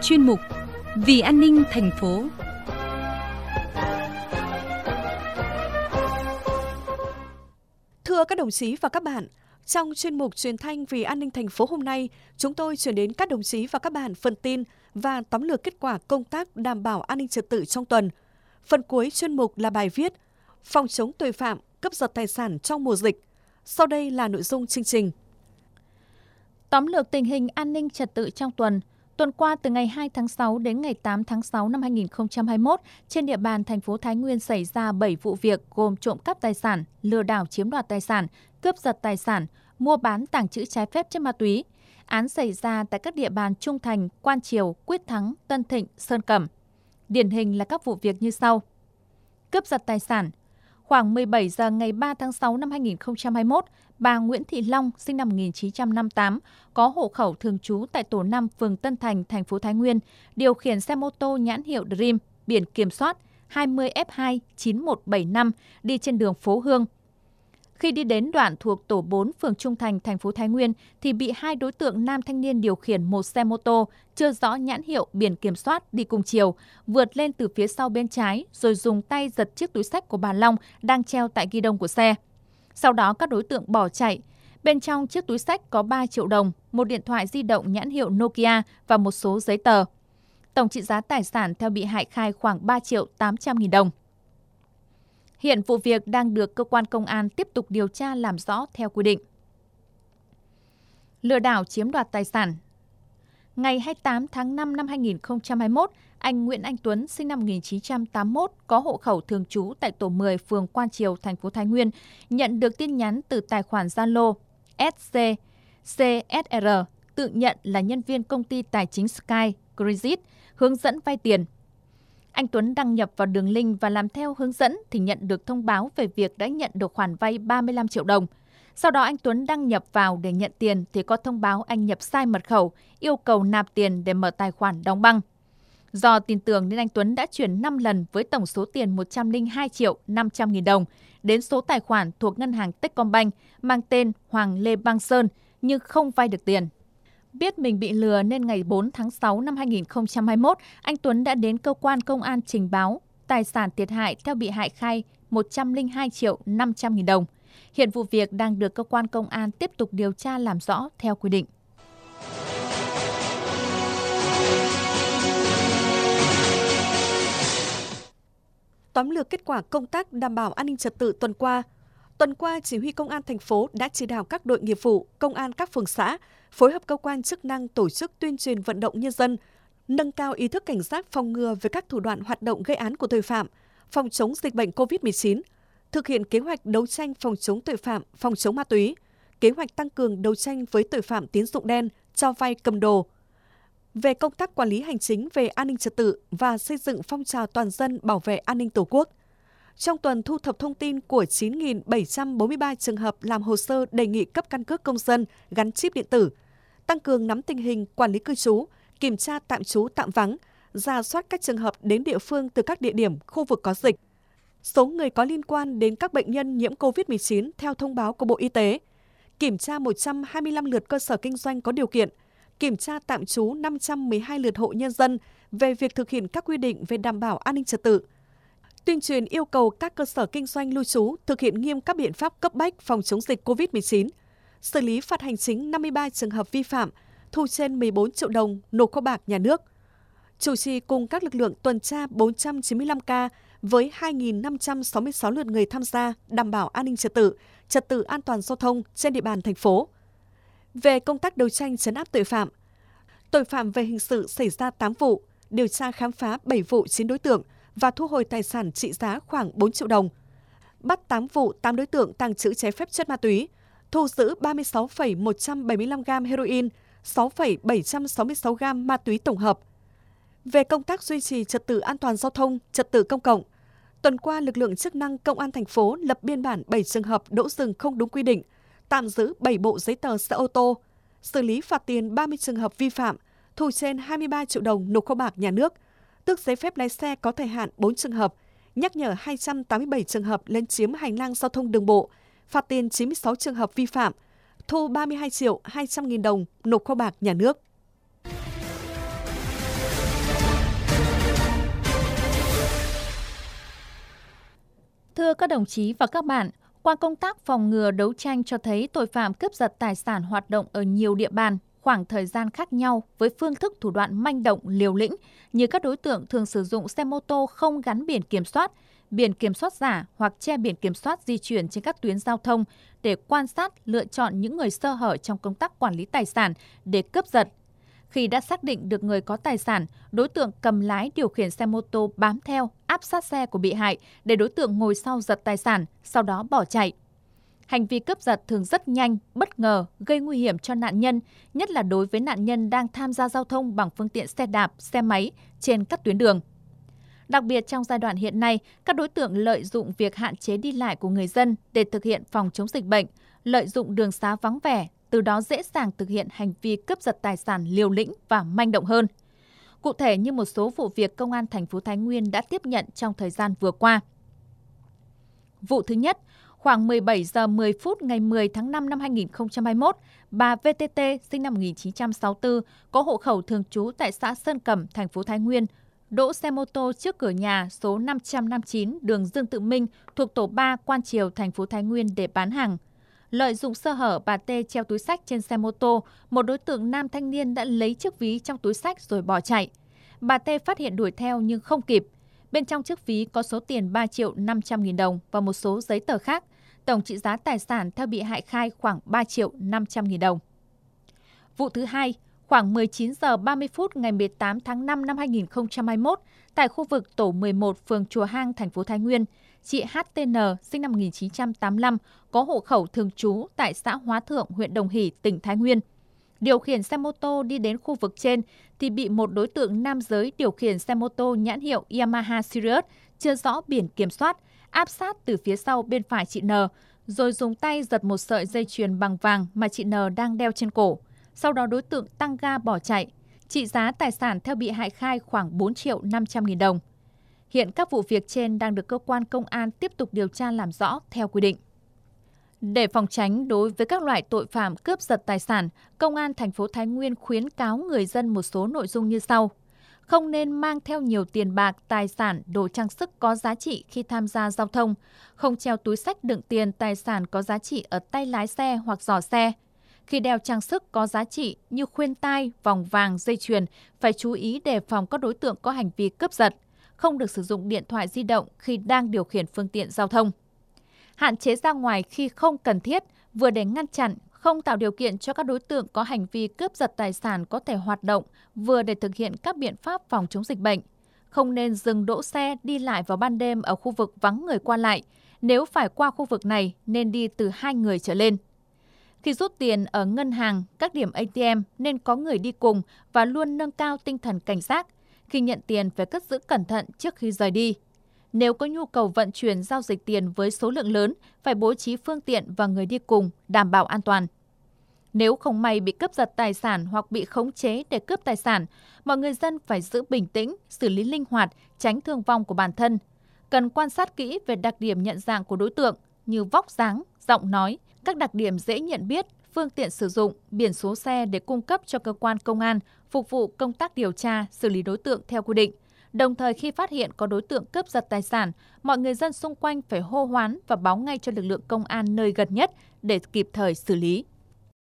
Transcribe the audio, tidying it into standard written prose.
chuyên mục Vì an ninh thành phố. Thưa các đồng chí và các bạn, trong chuyên mục truyền thanh Vì an ninh thành phố hôm nay, chúng tôi chuyển đến các đồng chí và các bạn phần tin và tóm lược kết quả công tác đảm bảo an ninh trật tự trong tuần. Phần cuối chuyên mục là bài viết Phòng chống tội phạm, cướp giật tài sản trong mùa dịch. Sau đây là nội dung chương trình. Tóm lược tình hình an ninh trật tự trong tuần. Tuần qua từ ngày 2 tháng 6 đến ngày 8 tháng 6 năm 2021, trên địa bàn thành phố Thái Nguyên xảy ra 7 vụ việc gồm trộm cắp tài sản, lừa đảo chiếm đoạt tài sản, cướp giật tài sản, mua bán tàng trữ trái phép chất ma túy. Án xảy ra tại các địa bàn Trung Thành, Quan Triều, Quyết Thắng, Tân Thịnh, Sơn Cẩm. Điển hình là các vụ việc như sau. Cướp giật tài sản. Khoảng 17 giờ ngày 3 tháng 6 năm 2021, bà Nguyễn Thị Long, sinh năm 1958, có hộ khẩu thường trú tại tổ 5 phường Tân Thành, thành phố Thái Nguyên, điều khiển xe mô tô nhãn hiệu Dream, biển kiểm soát 20F29175 đi trên đường Phố Hương. Khi đi đến đoạn thuộc tổ 4 phường Trung Thành, thành phố Thái Nguyên thì bị hai đối tượng nam thanh niên điều khiển một xe mô tô chưa rõ nhãn hiệu biển kiểm soát đi cùng chiều, vượt lên từ phía sau bên trái rồi dùng tay giật chiếc túi xách của bà Long đang treo tại ghi đông của xe. Sau đó các đối tượng bỏ chạy. Bên trong chiếc túi xách có 3 triệu đồng, một điện thoại di động nhãn hiệu Nokia và một số giấy tờ. Tổng trị giá tài sản theo bị hại khai khoảng 3 triệu 800 nghìn đồng. Hiện vụ việc đang được cơ quan công an tiếp tục điều tra làm rõ theo quy định. Lừa đảo chiếm đoạt tài sản. Ngày 28 tháng 5 năm 2021, anh Nguyễn Anh Tuấn, sinh năm 1981, có hộ khẩu thường trú tại tổ 10 phường Quan Triều, thành phố Thái Nguyên, nhận được tin nhắn từ tài khoản Zalo SCCSR, tự nhận là nhân viên công ty tài chính Sky Credit, hướng dẫn vay tiền. Anh Tuấn đăng nhập vào đường link và làm theo hướng dẫn thì nhận được thông báo về việc đã nhận được khoản vay 35 triệu đồng. Sau đó anh Tuấn đăng nhập vào để nhận tiền thì có thông báo anh nhập sai mật khẩu, yêu cầu nạp tiền để mở tài khoản đóng băng. Do tin tưởng nên anh Tuấn đã chuyển 5 lần với tổng số tiền 102 triệu 500 nghìn đồng đến số tài khoản thuộc ngân hàng Techcombank mang tên Hoàng Lê Bang Sơn nhưng không vay được tiền. Biết mình bị lừa nên ngày 4 tháng 6 năm 2021, anh Tuấn đã đến cơ quan công an trình báo tài sản thiệt hại theo bị hại khai 102 triệu 500 nghìn đồng. Hiện vụ việc đang được cơ quan công an tiếp tục điều tra làm rõ theo quy định. Tóm lược kết quả công tác đảm bảo an ninh trật tự tuần qua. Tuần qua, Chỉ huy Công an thành phố đã chỉ đạo các đội nghiệp vụ, công an các phường xã, phối hợp cơ quan chức năng tổ chức tuyên truyền vận động nhân dân, nâng cao ý thức cảnh giác phòng ngừa về các thủ đoạn hoạt động gây án của tội phạm, phòng chống dịch bệnh COVID-19, thực hiện kế hoạch đấu tranh phòng chống tội phạm, phòng chống ma túy, kế hoạch tăng cường đấu tranh với tội phạm tín dụng đen, cho vay cầm đồ. Về công tác quản lý hành chính về an ninh trật tự và xây dựng phong trào toàn dân bảo vệ an ninh Tổ quốc. Trong tuần thu thập thông tin của 9.743 trường hợp làm hồ sơ đề nghị cấp căn cước công dân gắn chip điện tử, tăng cường nắm tình hình quản lý cư trú, kiểm tra tạm trú tạm vắng, rà soát các trường hợp đến địa phương từ các địa điểm, khu vực có dịch. Số người có liên quan đến các bệnh nhân nhiễm COVID-19 theo thông báo của Bộ Y tế, kiểm tra 125 lượt cơ sở kinh doanh có điều kiện, kiểm tra tạm trú 512 lượt hộ nhân dân về việc thực hiện các quy định về đảm bảo an ninh trật tự. Tuyên truyền yêu cầu các cơ sở kinh doanh lưu trú thực hiện nghiêm các biện pháp cấp bách phòng chống dịch COVID-19, xử lý phạt hành chính 53 trường hợp vi phạm, thu trên 14 triệu đồng nộp kho bạc nhà nước. Chủ trì cùng các lực lượng tuần tra 495 ca với 2.566 lượt người tham gia đảm bảo an ninh trật tự an toàn giao thông trên địa bàn thành phố. Về công tác đấu tranh trấn áp tội phạm về hình sự xảy ra 8 vụ, điều tra khám phá 7 vụ 9 đối tượng và thu hồi tài sản trị giá khoảng 4 triệu đồng. Bắt 8 vụ 8 đối tượng tàng trữ trái phép chất ma túy, thu giữ 36,175 gam heroin, 6,766 gam ma túy tổng hợp. Về công tác duy trì trật tự an toàn giao thông, trật tự công cộng, tuần qua lực lượng chức năng công an thành phố lập biên bản 7 trường hợp đỗ dừng không đúng quy định, tạm giữ 7 bộ giấy tờ xe ô tô, xử lý phạt tiền 30 trường hợp vi phạm, thu trên 23 triệu đồng nộp kho bạc nhà nước, tước giấy phép lái xe có thời hạn 4 trường hợp, nhắc nhở 287 trường hợp lấn chiếm hành lang giao thông đường bộ, phạt tiền 96 trường hợp vi phạm, thu 32 triệu 200 nghìn đồng nộp kho bạc nhà nước. Thưa các đồng chí và các bạn, qua công tác phòng ngừa đấu tranh cho thấy tội phạm cướp giật tài sản hoạt động ở nhiều địa bàn, khoảng thời gian khác nhau với phương thức thủ đoạn manh động liều lĩnh như các đối tượng thường sử dụng xe mô tô không gắn biển kiểm soát giả hoặc che biển kiểm soát di chuyển trên các tuyến giao thông để quan sát, lựa chọn những người sơ hở trong công tác quản lý tài sản để cướp giật. Khi đã xác định được người có tài sản, đối tượng cầm lái điều khiển xe mô tô bám theo, áp sát xe của bị hại để đối tượng ngồi sau giật tài sản, sau đó bỏ chạy. Hành vi cướp giật thường rất nhanh, bất ngờ, gây nguy hiểm cho nạn nhân, nhất là đối với nạn nhân đang tham gia giao thông bằng phương tiện xe đạp, xe máy trên các tuyến đường. Đặc biệt trong giai đoạn hiện nay, các đối tượng lợi dụng việc hạn chế đi lại của người dân để thực hiện phòng chống dịch bệnh, lợi dụng đường xá vắng vẻ, từ đó dễ dàng thực hiện hành vi cướp giật tài sản liều lĩnh và manh động hơn. Cụ thể như một số vụ việc Công an thành phố Thái Nguyên đã tiếp nhận trong thời gian vừa qua. Vụ thứ nhất, khoảng 17 giờ 10 phút ngày 10 tháng 5 năm 2021, bà VTT sinh năm 1964 có hộ khẩu thường trú tại xã Sơn Cẩm, thành phố Thái Nguyên, đỗ xe mô tô trước cửa nhà số 559 đường Dương Tự Minh thuộc tổ 3 Quan Triều, thành phố Thái Nguyên để bán hàng. Lợi dụng sơ hở, bà T treo túi xách trên xe mô tô, một đối tượng nam thanh niên đã lấy chiếc ví trong túi xách rồi bỏ chạy. Bà T phát hiện đuổi theo nhưng không kịp. Bên trong chiếc ví có số tiền 3.500.000 đồng và một số giấy tờ khác. Tổng trị giá tài sản theo bị hại khai khoảng 3.500.000 đồng. Vụ thứ hai, khoảng 19 giờ 30 phút ngày 18 tháng 5 năm 2021, tại khu vực tổ 11 phường Chùa Hang, thành phố Thái Nguyên, chị HTN sinh năm 1985 có hộ khẩu thường trú tại xã Hóa Thượng, huyện Đồng Hỷ, tỉnh Thái Nguyên. Điều khiển xe mô tô đi đến khu vực trên thì bị một đối tượng nam giới điều khiển xe mô tô nhãn hiệu Yamaha Sirius chưa rõ biển kiểm soát, áp sát từ phía sau bên phải chị N, rồi dùng tay giật một sợi dây chuyền bằng vàng mà chị N đang đeo trên cổ. Sau đó đối tượng tăng ga bỏ chạy. Trị giá tài sản theo bị hại khai khoảng 4.500.000 đồng. Hiện các vụ việc trên đang được cơ quan công an tiếp tục điều tra làm rõ theo quy định. Để phòng tránh đối với các loại tội phạm cướp giật tài sản, Công an thành phố Thái Nguyên khuyến cáo người dân một số nội dung như sau. Không nên mang theo nhiều tiền bạc, tài sản, đồ trang sức có giá trị khi tham gia giao thông. Không treo túi xách đựng tiền, tài sản có giá trị ở tay lái xe hoặc giỏ xe. Khi đeo trang sức có giá trị như khuyên tai, vòng vàng, dây chuyền, phải chú ý đề phòng các đối tượng có hành vi cướp giật. Không được sử dụng điện thoại di động khi đang điều khiển phương tiện giao thông. Hạn chế ra ngoài khi không cần thiết, vừa để ngăn chặn, không tạo điều kiện cho các đối tượng có hành vi cướp giật tài sản có thể hoạt động, vừa để thực hiện các biện pháp phòng chống dịch bệnh. Không nên dừng đỗ xe đi lại vào ban đêm ở khu vực vắng người qua lại. Nếu phải qua khu vực này, nên đi từ 2 người trở lên. Khi rút tiền ở ngân hàng, các điểm ATM nên có người đi cùng và luôn nâng cao tinh thần cảnh giác. Khi nhận tiền phải cất giữ cẩn thận trước khi rời đi. Nếu có nhu cầu vận chuyển giao dịch tiền với số lượng lớn, phải bố trí phương tiện và người đi cùng, đảm bảo an toàn. Nếu không may bị cướp giật tài sản hoặc bị khống chế để cướp tài sản, mọi người dân phải giữ bình tĩnh, xử lý linh hoạt, tránh thương vong của bản thân. Cần quan sát kỹ về đặc điểm nhận dạng của đối tượng như vóc dáng, giọng nói, các đặc điểm dễ nhận biết, phương tiện sử dụng, biển số xe để cung cấp cho cơ quan công an phục vụ công tác điều tra, xử lý đối tượng theo quy định. Đồng thời khi phát hiện có đối tượng cướp giật tài sản, mọi người dân xung quanh phải hô hoán và báo ngay cho lực lượng công an nơi gần nhất để kịp thời xử lý.